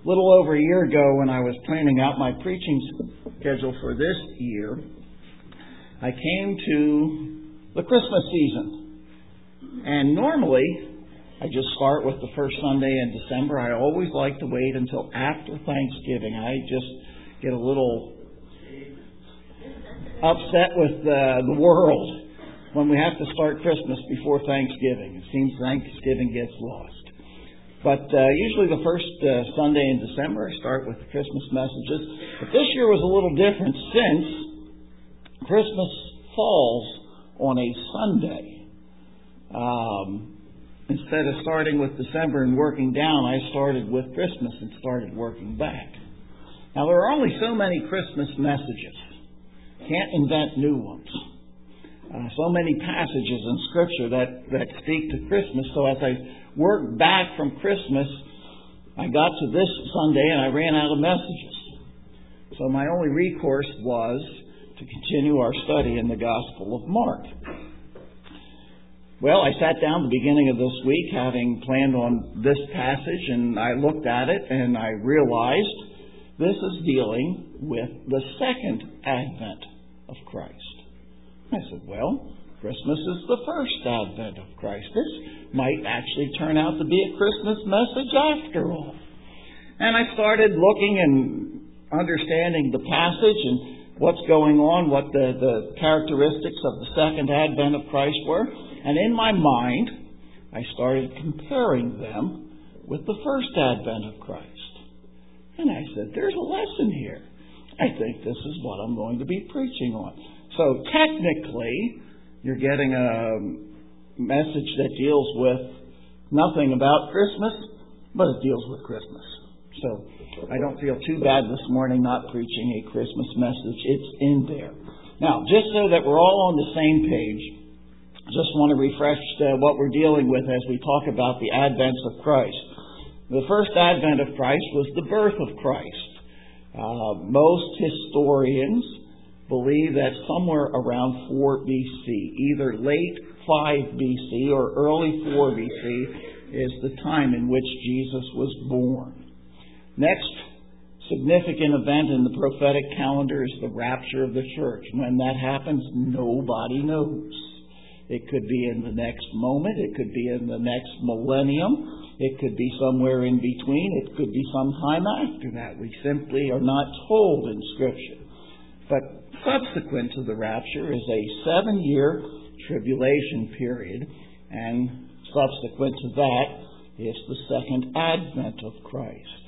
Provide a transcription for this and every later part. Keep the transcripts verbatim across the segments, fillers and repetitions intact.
little over a year ago, when I was planning out my preaching schedule for this year, I came to the Christmas season. And normally, I just start with the first Sunday in December. I always like to wait until after Thanksgiving. I just get a little upset with uh, the world when we have to start Christmas before Thanksgiving. It seems Thanksgiving gets lost. But uh, usually the first uh, Sunday in December, I start with the Christmas messages. But this year was a little different since Christmas falls on a Sunday. Um, instead of starting with December and working down, I started with Christmas and started working back. Now, there are only so many Christmas messages. Can't invent new ones. Uh, so many passages in Scripture that, that speak to Christmas. So as I worked back from Christmas, I got to this Sunday and I ran out of messages. So my only recourse was to continue our study in the Gospel of Mark. Well, I sat down at the beginning of this week having planned on this passage, and I looked at it and I realized this is dealing with the second advent of Christ. I said, well, Christmas is the first advent of Christ. This might actually turn out to be a Christmas message after all. And I started looking and understanding the passage and what's going on, what the, the characteristics of the second advent of Christ were. And in my mind, I started comparing them with the first advent of Christ. And I said, there's a lesson here. I think this is what I'm going to be preaching on. So technically, you're getting a message that deals with nothing about Christmas, but it deals with Christmas. So I don't feel too bad this morning not preaching a Christmas message. It's in there. Now, just so that we're all on the same page, I just want to refresh uh, what we're dealing with as we talk about the advents of Christ. The first advent of Christ was the birth of Christ. Uh, most historians believe that somewhere around four B C, either late five B C or early four B C, is the time in which Jesus was born. Next significant event in the prophetic calendar is the rapture of the church. When that happens, nobody knows. It could be in the next moment. It could be in the next millennium. It could be somewhere in between. It could be sometime after that. We simply are not told in Scripture. But subsequent to the rapture is a seven-year tribulation period, and subsequent to that is the second advent of Christ.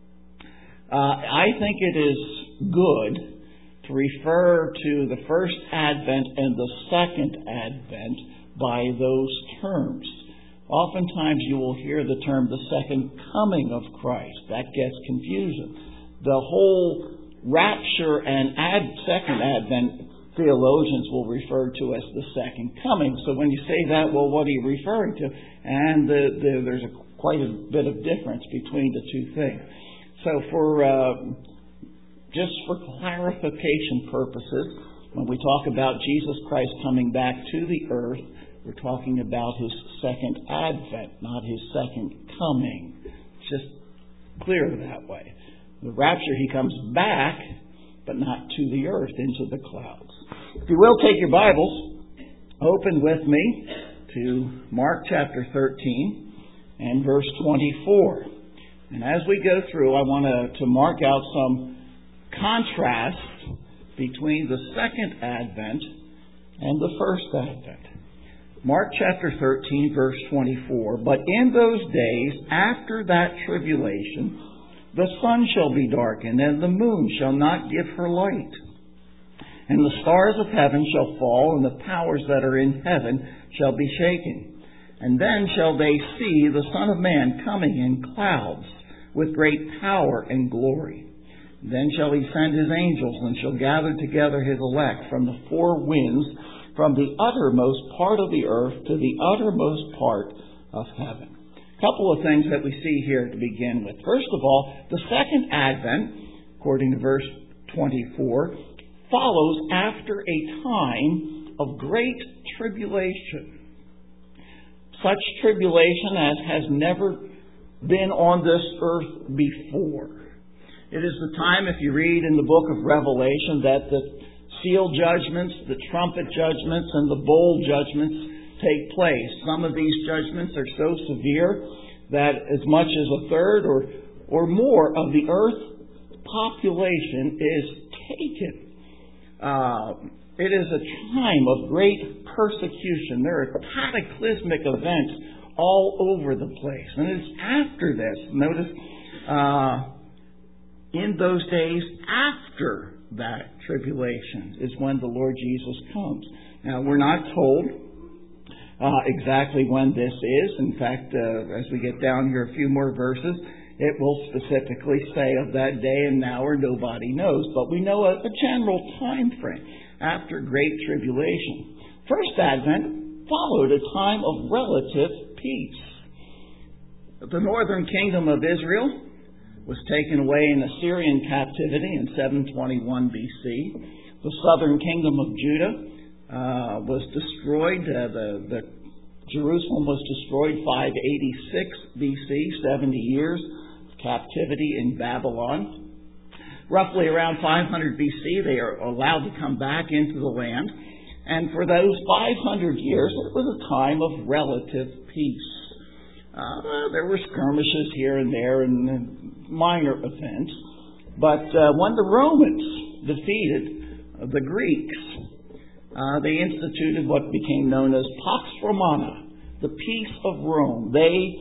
Uh, I think it is good to refer to the first advent and the second advent by those terms. Oftentimes you will hear the term the second coming of Christ. That gets confusing. The whole rapture and ad, second advent theologians will refer to as the second coming. So when you say that, well, what are you referring to? And the, the, there's a, quite a bit of difference between the two things. So for uh, just for clarification purposes, when we talk about Jesus Christ coming back to the earth, we're talking about His second advent, not His second coming. It's just clear that way. The rapture, He comes back, but not to the earth, into the clouds. If you will, take your Bibles, open with me to Mark chapter thirteen and verse twenty-four. And as we go through, I want to, to mark out some contrasts between the second advent and the first advent. Mark chapter thirteen, verse twenty-four. But in those days, after that tribulation, the sun shall be darkened, and the moon shall not give her light. And the stars of heaven shall fall, and the powers that are in heaven shall be shaken. And then shall they see the Son of Man coming in clouds with great power and glory. Then shall He send His angels, and shall gather together His elect from the four winds, from the uttermost part of the earth to the uttermost part of heaven. A couple of things that we see here to begin with. First of all, the second advent, according to verse twenty-four, follows after a time of great tribulation. Such tribulation as has never been on this earth before. It is the time, if you read in the book of Revelation, that the seal judgments, the trumpet judgments, and the bowl judgments take place. Some of these judgments are so severe that as much as a third or, or more of the earth's population is taken. Uh, it is a time of great persecution. There are cataclysmic events all over the place. And it's after this, notice, uh, in those days after that tribulation is when the Lord Jesus comes. Now, we're not told uh, exactly when this is. In fact, uh, as we get down here a few more verses, it will specifically say of that day and hour nobody knows. But we know a, a general time frame after great tribulation. First Advent followed a time of relative peace. The northern kingdom of Israel was taken away in Assyrian captivity in seven twenty-one B C. The southern kingdom of Judah uh, was destroyed. Uh, the, the Jerusalem was destroyed five eighty-six B C, seventy years of captivity in Babylon. Roughly around five hundred B C, they are allowed to come back into the land. And for those five hundred years, it was a time of relative peace. Uh, there were skirmishes here and there and, and minor events. But uh, when the Romans defeated the Greeks, uh, they instituted what became known as Pax Romana, the peace of Rome. They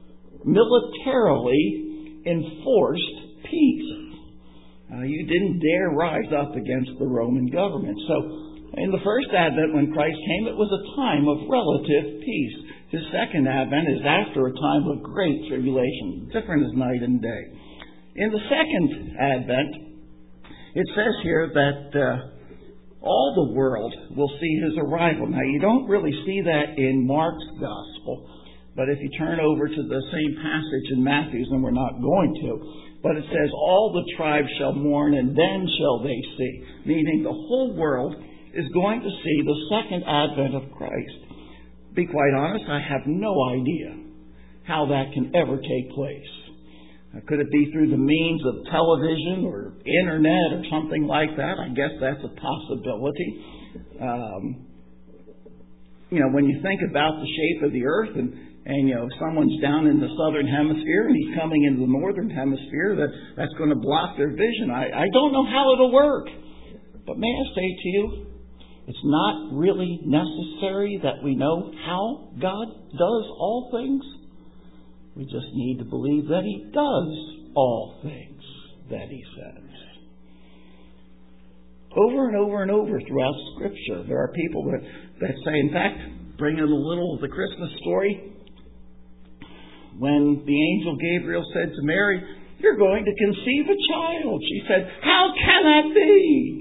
militarily enforced peace. Uh, you didn't dare rise up against the Roman government. So in the first Advent, when Christ came, it was a time of relative peace. His second Advent is after a time of great tribulation, different as night and day. In the second Advent, it says here that uh, all the world will see His arrival. Now, you don't really see that in Mark's Gospel, but if you turn over to the same passage in Matthew's, and we're not going to, but it says, all the tribes shall mourn, and then shall they see, meaning the whole world is going to see the second Advent of Christ. Be quite honest, I have no idea how that can ever take place. Uh, could it be through the means of television or internet or something like that? I guess that's a possibility. Um, you know, when you think about the shape of the earth and, and, you know, someone's down in the southern hemisphere and he's coming into the northern hemisphere, that, that's going to block their vision. I, I don't know how it'll work. But may I say to you, it's not really necessary that we know how God does all things. We just need to believe that He does all things that He says. Over and over and over throughout Scripture, there are people that, that say, in fact, bring in a little of the Christmas story, when the angel Gabriel said to Mary, "You're going to conceive a child." She said, "How can that be?"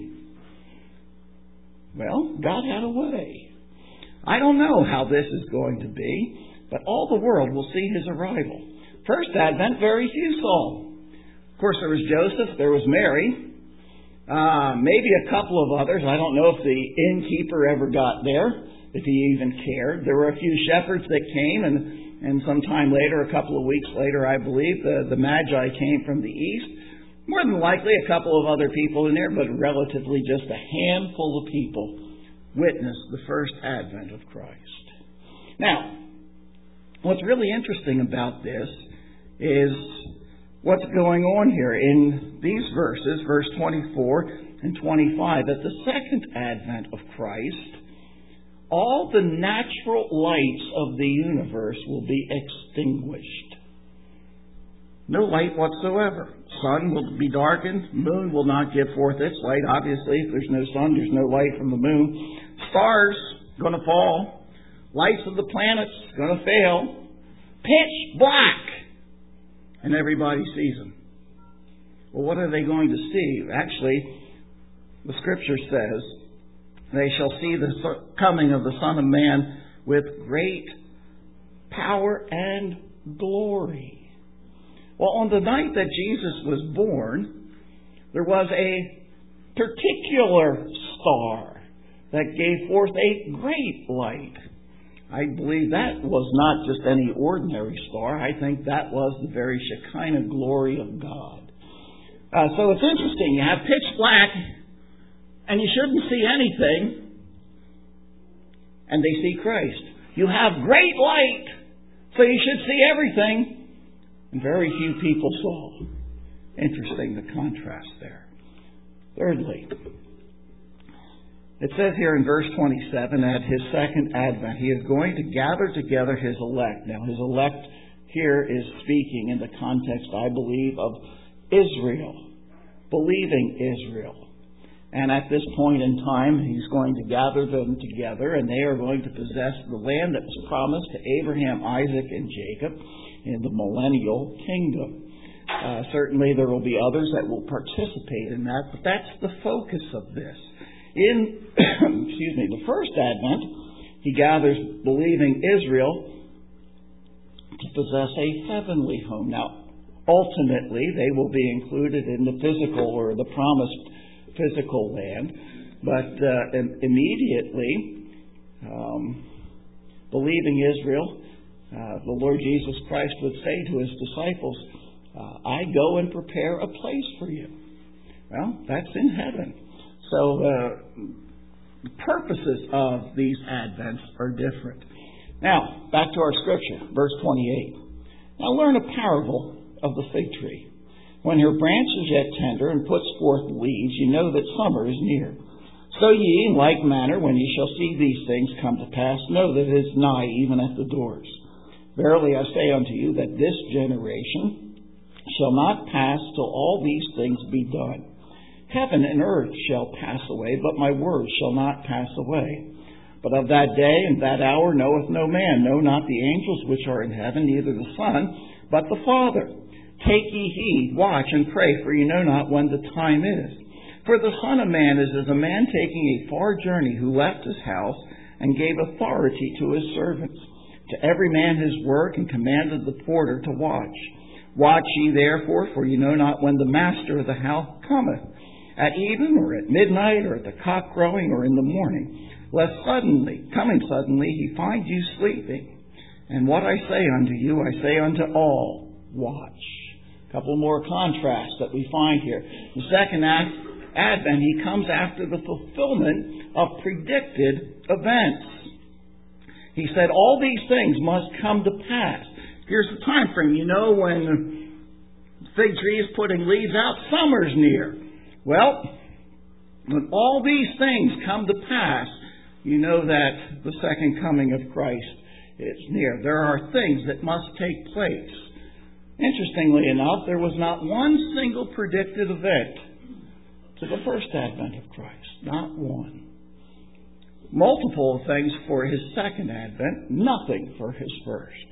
Well, God had a way. I don't know how this is going to be, but all the world will see His arrival. First Advent, very few saw. Of course, there was Joseph, there was Mary, uh, maybe a couple of others. I don't know if the innkeeper ever got there, if he even cared. There were a few shepherds that came, and, and sometime later, a couple of weeks later, I believe, the, the Magi came from the east. More than likely a couple of other people in there, but relatively just a handful of people witnessed the first Advent of Christ. Now, what's really interesting about this is what's going on here in these verses, verse twenty-four and twenty-five. At the second Advent of Christ, all the natural lights of the universe will be extinguished. No light whatsoever. Sun will be darkened. Moon will not give forth its light. Obviously, if there's no sun, there's no light from the moon. Stars going to fall. Lights of the planets going to fail. Pitch black. And everybody sees them. Well, what are they going to see? Actually, the Scripture says, they shall see the coming of the Son of Man with great power and glory. Well, on the night that Jesus was born, there was a particular star that gave forth a great light. I believe that was not just any ordinary star. I think that was the very Shekinah glory of God. Uh, so it's interesting. You have pitch black, and you shouldn't see anything, and they see Christ. You have great light, so you should see everything, and very few people saw. Interesting, the contrast there. Thirdly, it says here in verse twenty-seven, at His second advent, He is going to gather together His elect. Now, His elect here is speaking in the context, I believe, of Israel, believing Israel. And at this point in time, He's going to gather them together, and they are going to possess the land that was promised to Abraham, Isaac, and Jacob in the millennial kingdom. Uh, certainly there will be others that will participate in that, but that's the focus of this. In excuse me, the first advent, He gathers believing Israel to possess a heavenly home. Now, ultimately, they will be included in the physical or the promised physical land, but uh, immediately, um, believing Israel, uh, the Lord Jesus Christ would say to His disciples, uh, I go and prepare a place for you. Well, that's in heaven. So uh, the purposes of these advents are different. Now, back to our scripture, verse twenty-eight. Now learn a parable of the fig tree. When her branch is yet tender and puts forth leaves, you know that summer is near. So ye, in like manner, when ye shall see these things come to pass, know that it is nigh, even at the doors. Verily I say unto you, that this generation shall not pass till all these things be done. Heaven and earth shall pass away, but my words shall not pass away. But of that day and that hour knoweth no man, no, not the angels which are in heaven, neither the Son, but the Father. Take ye heed, watch and pray, for ye know not when the time is. For the Son of Man is as a man taking a far journey, who left his house and gave authority to his servants, to every man his work, and commanded the porter to watch. Watch ye therefore, for ye know not when the master of the house cometh, at even, or at midnight, or at the cock crowing, or in the morning, lest suddenly, coming suddenly, he find you sleeping. And what I say unto you, I say unto all, watch. A couple more contrasts that we find here. The second advent, He comes after the fulfillment of predicted events. He said, all these things must come to pass. Here's the time frame. You know, when the fig tree is putting leaves out, summer's near. Well, when all these things come to pass, you know that the second coming of Christ is near. There are things that must take place. Interestingly enough, there was not one single predicted event to the first advent of Christ. Not one. Multiple things for His second advent, nothing for His first.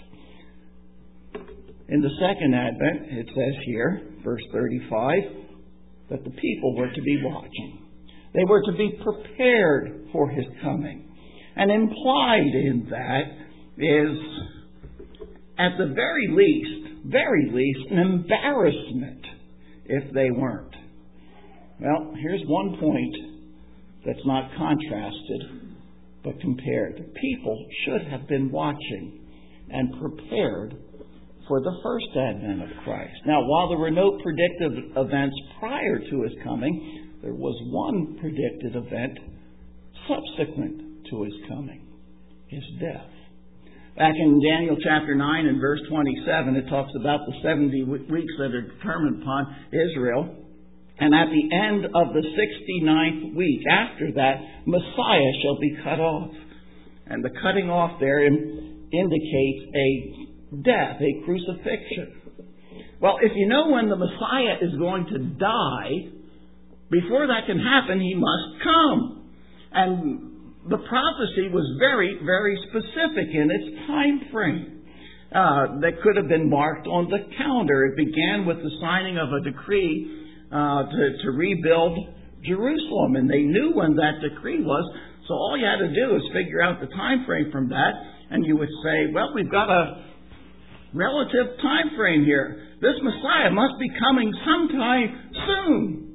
In the second advent, it says here, verse thirty-five, that the people were to be watching. They were to be prepared for His coming. And implied in that is, at the very least, very least, an embarrassment if they weren't. Well, here's one point that's not contrasted, but compared. The people should have been watching and prepared for the first advent of Christ. Now, while there were no predictive events prior to His coming, there was one predicted event subsequent to His coming, His death. Back in Daniel chapter nine and verse twenty-seven, it talks about the seventy weeks that are determined upon Israel. And at the end of the sixty-ninth week, after that, Messiah shall be cut off. And the cutting off there indicates a death, a crucifixion. Well, if you know when the Messiah is going to die, before that can happen, He must come. And the prophecy was very, very specific in its time frame. Uh, that could have been marked on the calendar. It began with the signing of a decree uh, to, to rebuild Jerusalem. And they knew when that decree was. So all you had to do is figure out the time frame from that. And you would say, well, we've got a relative time frame here. This Messiah must be coming sometime soon.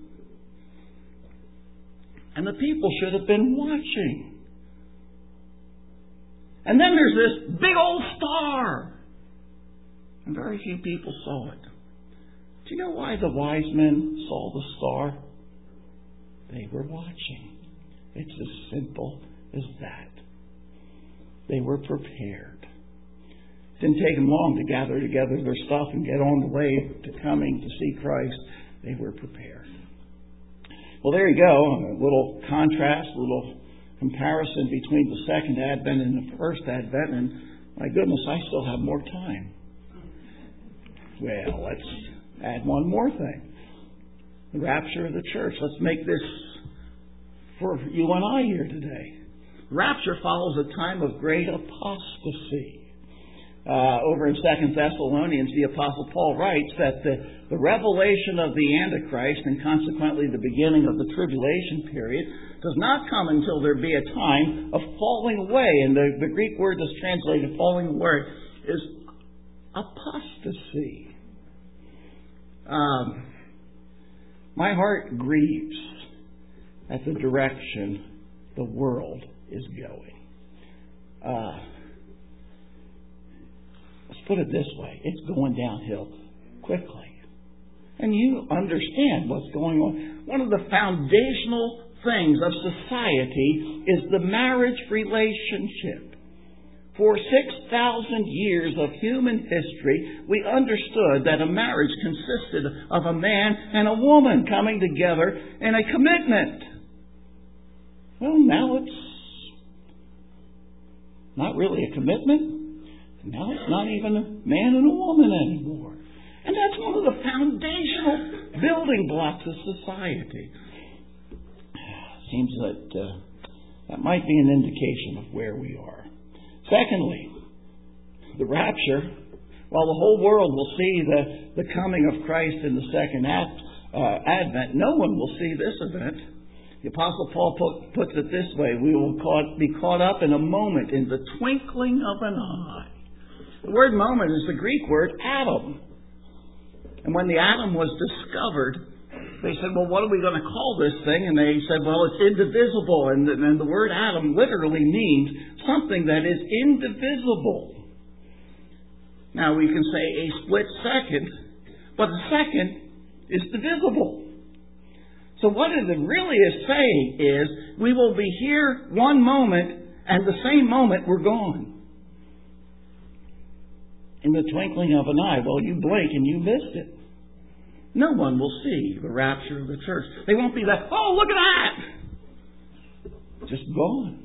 And the people should have been watching. And then there's this big old star. And very few people saw it. Do you know why the wise men saw the star? They were watching. It's as simple as that. They were prepared. It didn't take them long to gather together their stuff and get on the way to coming to see Christ. They were prepared. Well, there you go. A little contrast, a little comparison between the second advent and the first advent. And my goodness, I still have more time. Well, let's add one more thing. The rapture of the church. Let's make this for you and I here today. Rapture follows a time of great apostasy. Uh, over in Second Thessalonians, the Apostle Paul writes that the, the revelation of the Antichrist, and consequently the beginning of the tribulation period, does not come until there be a time of falling away. And the, the Greek word that's translated falling away is apostasy. Um, my heart grieves at the direction the world is going. Uh, let's put it this way. It's going downhill quickly. And you understand what's going on. One of the foundational things of society is the marriage relationship. For six thousand years of human history, we understood that a marriage consisted of a man and a woman coming together in a commitment. Well, now it's not really a commitment. Now it's not even a man and a woman anymore. And that's one of the foundational building blocks of society. Seems that uh, that might be an indication of where we are. Secondly, the rapture. While the whole world will see the, the coming of Christ in the second ad, uh, advent, no one will see this event. The Apostle Paul put, puts it this way: we will caught, be caught up in a moment, in the twinkling of an eye. The word moment is the Greek word atom. And when the atom was discovered, they said, well, what are we going to call this thing? And they said, well, it's indivisible. And, and the word atom literally means something that is indivisible. Now, we can say a split second, but a second is divisible. So what it really is saying is, we will be here one moment, and the same moment we're gone. In the twinkling of an eye. Well, you blink and you missed it. No one will see the rapture of the church. They won't be like, oh, look at that! Just gone.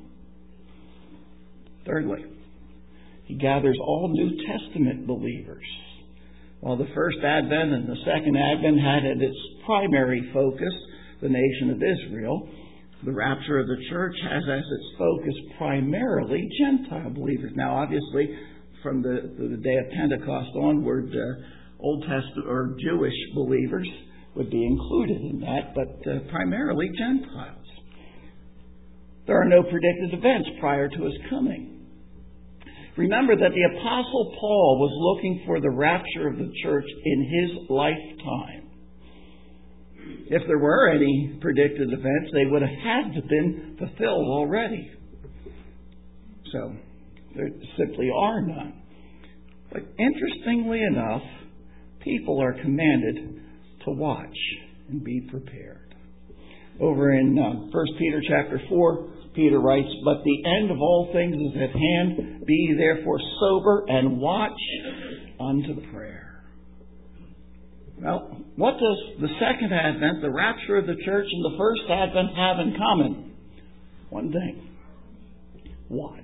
Thirdly, he gathers all New Testament believers. While the first advent and the second advent had at its primary focus the nation of Israel, the rapture of the church has as its focus primarily Gentile believers. Now, obviously, from the, the day of Pentecost onward, uh, Old Testament or Jewish believers would be included in that, but uh, primarily Gentiles. There are no predicted events prior to his coming. Remember that the Apostle Paul was looking for the rapture of the church in his lifetime. If there were any predicted events, they would have had to have been fulfilled already. So, there simply are none. But interestingly enough, people are commanded to watch and be prepared. Over in uh, First Peter chapter four, Peter writes, but the end of all things is at hand. Be ye therefore sober and watch unto the prayer. Well, what does the second advent, the rapture of the church, and the first advent have in common? One thing. Watch.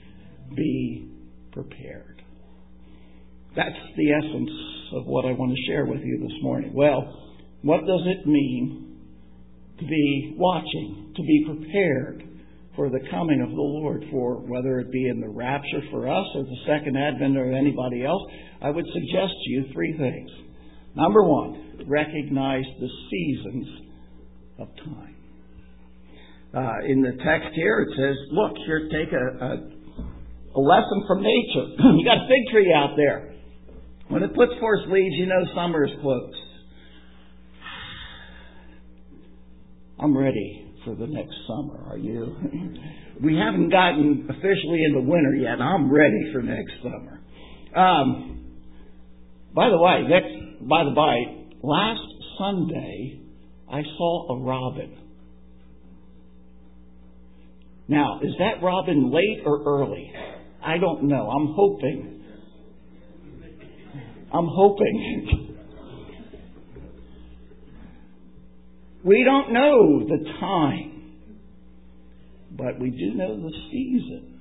Be prepared. That's the essence of what I want to share with you this morning. Well, what does it mean to be watching, to be prepared for the coming of the Lord, for whether it be in the rapture for us or the second advent or anybody else? I would suggest to you three things. Number one, recognize the seasons of time. Uh, in the text here it says, look, here, take a, a, a lesson from nature. You got a fig tree out there. When it puts forth leaves, you know summer is close. I'm ready for the next summer, are you? We haven't gotten officially into winter yet. I'm ready for next summer. Um, by the way, next, by the by, last Sunday, I saw a robin. Now, is that robin late or early? I don't know. I'm hoping. I'm hoping. We don't know the time, but we do know the season.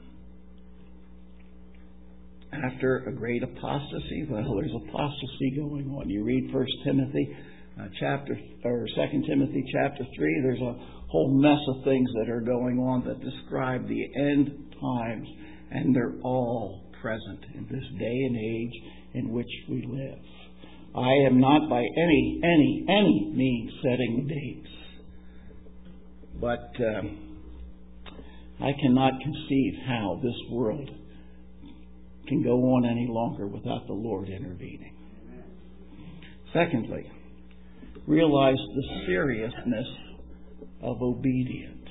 After a great apostasy, well, there's apostasy going on. You read First Timothy uh, chapter or Second Timothy chapter three. There's a whole mess of things that are going on that describe the end times, and they're all present in this day and age in which we live. I am not by any, any, any means setting dates. But um, I cannot conceive how this world can go on any longer without the Lord intervening. Secondly, realize the seriousness of obedience.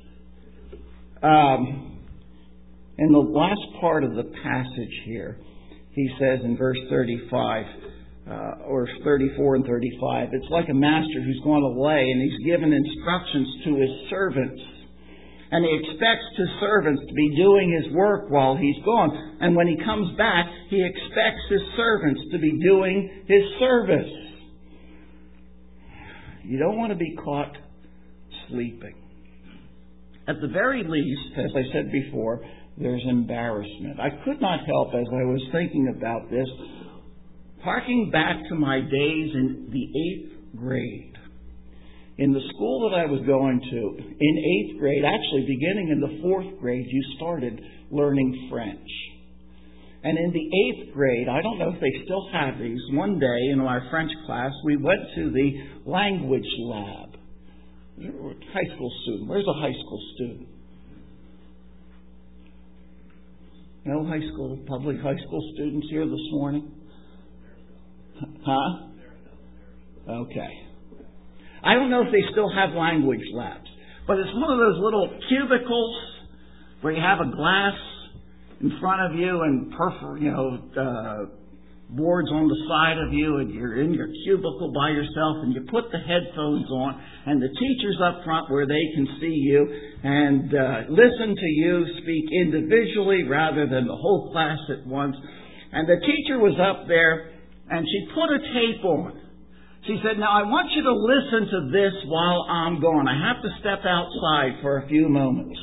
Um, in the last part of the passage here, he says in verse thirty-five, Uh, or thirty-four and thirty-five. It's like a master who's gone away and he's given instructions to his servants. And he expects his servants to be doing his work while he's gone. And when he comes back, he expects his servants to be doing his service. You don't want to be caught sleeping. At the very least, as I said before, there's embarrassment. I could not help, as I was thinking about this, harking back to my days in the eighth grade. In the school that I was going to, in eighth grade, actually beginning in the fourth grade, you started learning French. And in the eighth grade, I don't know if they still have these, one day in our French class, we went to the language lab. High school student. Where's a high school student? No high school, public high school students here this morning? Huh? Okay. I don't know if they still have language labs, but it's one of those little cubicles where you have a glass in front of you and perfor- you know, uh, boards on the side of you, and you're in your cubicle by yourself, and you put the headphones on, and the teacher's up front where they can see you and uh, listen to you speak individually rather than the whole class at once. And the teacher was up there, and she put a tape on. She said, "Now I want you to listen to this while I'm gone. I have to step outside for a few moments."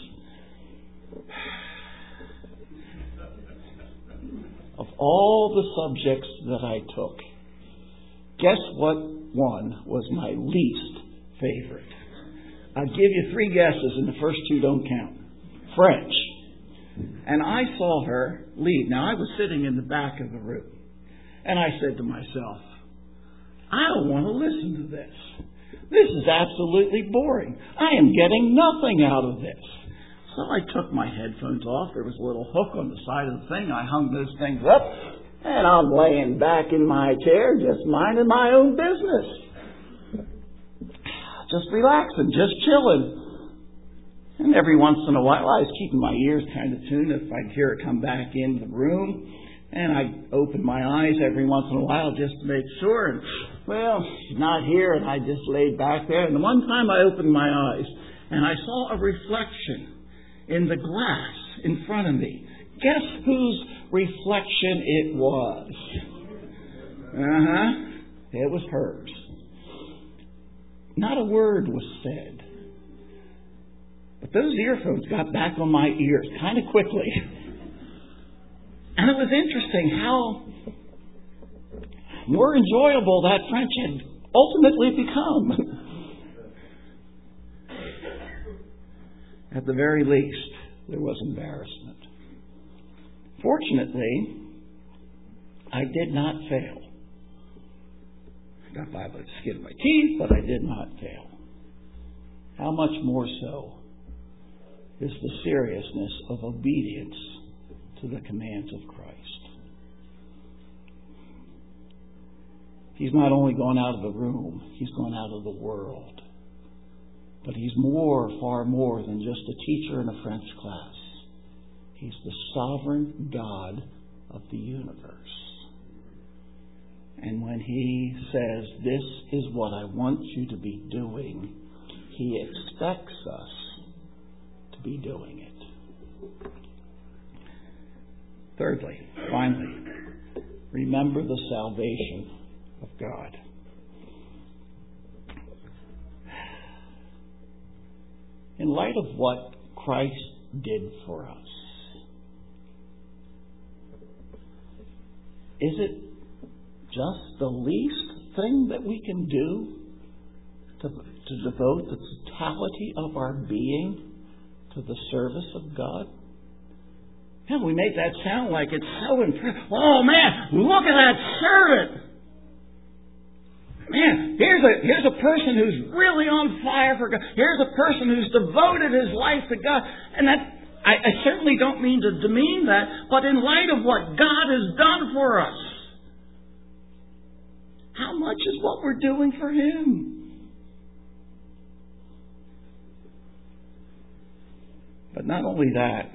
Of all the subjects that I took, guess what one was my least favorite? I'll give you three guesses, and the first two don't count. French. And I saw her leave. Now, I was sitting in the back of the room, and I said to myself, I don't want to listen to this. This is absolutely boring. I am getting nothing out of this. So I took my headphones off. There was a little hook on the side of the thing. I hung those things up, and I'm laying back in my chair, just minding my own business. Just relaxing, just chilling. And every once in a while, I was keeping my ears kind of tuned if I'd hear it come back in the room. And I'd open my eyes every once in a while just to make sure. And, well, she's not here, and I just laid back there. And the one time I opened my eyes, and I saw a reflection in the glass in front of me. Guess whose reflection it was? Uh-huh. It was hers. Not a word was said. But those earphones got back on my ears kind of quickly. And it was interesting how more enjoyable that French had ultimately become. At the very least, there was embarrassment. Fortunately, I did not fail. I got by by the skin of my teeth, but I did not fail. How much more so is the seriousness of obedience to the commands of Christ. He's not only gone out of the room, he's gone out of the world. But He's more, far more than just a teacher in a French class. He's the sovereign God of the universe. And when He says, this is what I want you to be doing, He expects us to be doing it. Thirdly, finally, remember the salvation of God. In light of what Christ did for us, is it just the least thing that we can do to, to devote the totality of our being to the service of God? Yeah, we make that sound like it's so impressive. Oh man, look at that servant! Man, here's a here's a person who's really on fire for God. Here's a person who's devoted his life to God. And that I, I certainly don't mean to demean that, but in light of what God has done for us, how much is what we're doing for Him? But not only that,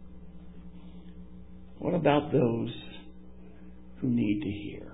what about those who need to hear?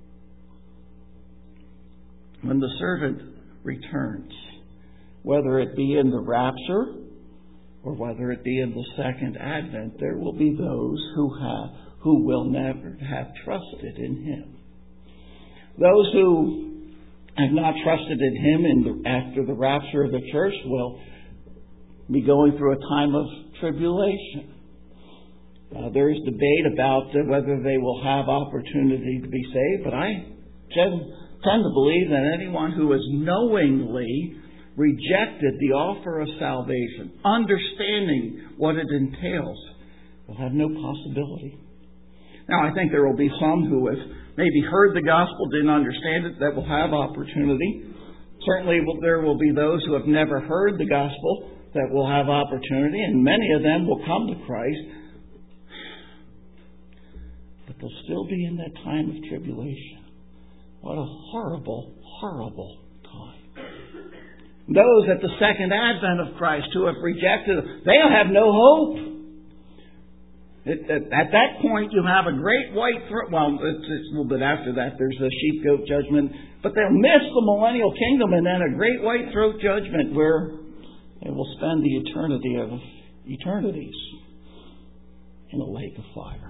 When the servant returns, whether it be in the rapture or whether it be in the second advent, there will be those who have who will never have trusted in Him. Those who have not trusted in Him in the, after the rapture of the church will be going through a time of tribulation. Uh, there is debate about uh, whether they will have opportunity to be saved, but I tend, tend to believe that anyone who has knowingly rejected the offer of salvation, understanding what it entails, will have no possibility. Now, I think there will be some who have maybe heard the gospel, didn't understand it, that will have opportunity. Certainly there will be those who have never heard the gospel that will have opportunity, and many of them will come to Christ. But they'll still be in that time of tribulation. What a horrible, horrible time. Those at the second advent of Christ who have rejected Him, they'll have no hope. It, at, at that point, you have a great white throne. Well, it's, it's a little bit after that. There's the sheep-goat judgment. But they'll miss the millennial kingdom and then a great white throat judgment where they will spend the eternity of eternities in a lake of fire.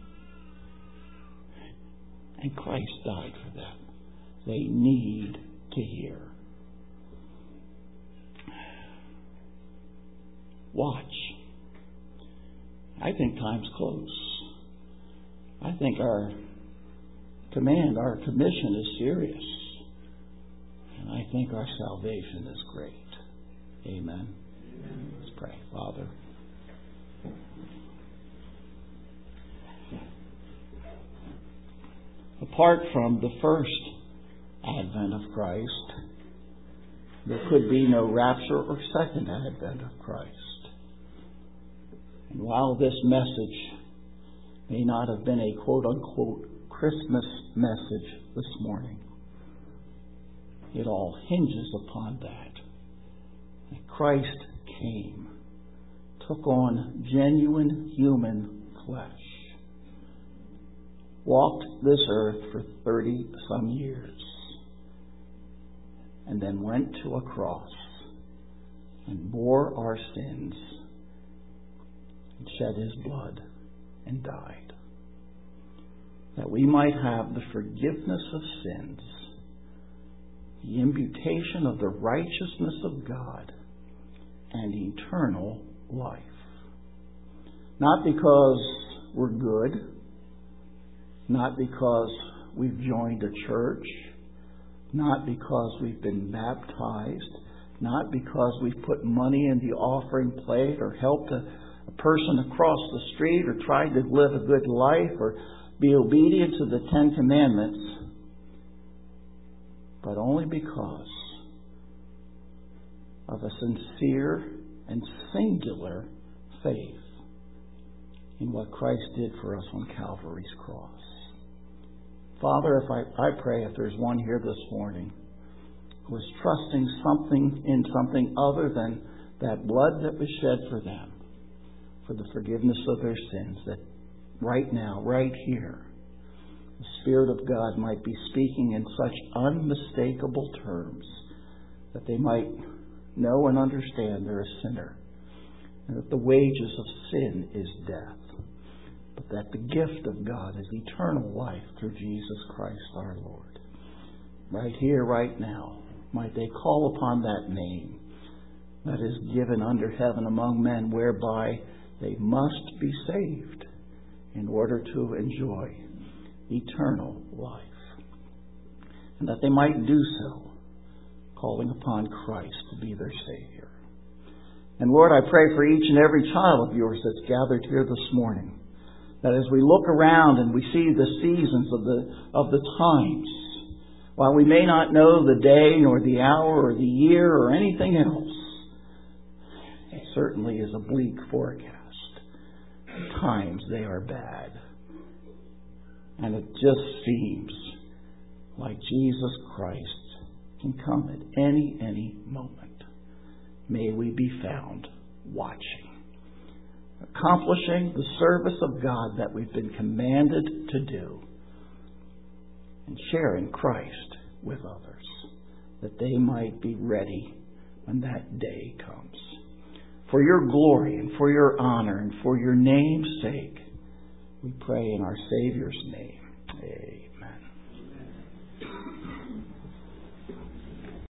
And Christ died for them. They need to hear. Watch. I think time's close. I think our command, our commission is serious. And I think our salvation is great. Amen. Amen. Let's pray. Father, apart from the first advent of Christ, there could be no rapture or second advent of Christ. And while this message may not have been a quote-unquote Christmas message this morning, it all hinges upon that. That Christ came, took on genuine human flesh, walked this earth for thirty-some years, and then went to a cross and bore our sins and shed His blood and died, that we might have the forgiveness of sins, the imputation of the righteousness of God, and eternal life. Not because we're good, not because we've joined a church, not because we've been baptized, not because we've put money in the offering plate or helped a, a person across the street or tried to live a good life or be obedient to the Ten Commandments, but only because of a sincere and singular faith in what Christ did for us on Calvary's cross. Father, if I, I pray if there's one here this morning was trusting something in something other than that blood that was shed for them, for the forgiveness of their sins, that right now, right here, the Spirit of God might be speaking in such unmistakable terms that they might know and understand they're a sinner, and that the wages of sin is death, but that the gift of God is eternal life through Jesus Christ our Lord. Right here, right now, might they call upon that name that is given under heaven among men, whereby they must be saved in order to enjoy eternal life. And that they might do so, calling upon Christ to be their Savior. And Lord, I pray for each and every child of yours that's gathered here this morning, that as we look around and we see the seasons of the of the times, while we may not know the day nor the hour or the year or anything else, it certainly is a bleak forecast. At times they are bad. And it just seems like Jesus Christ can come at any, any moment. May we be found watching, accomplishing the service of God that we've been commanded to do, and sharing Christ with others, that they might be ready when that day comes. For your glory and for your honor and for your name's sake, we pray in our Savior's name. Amen.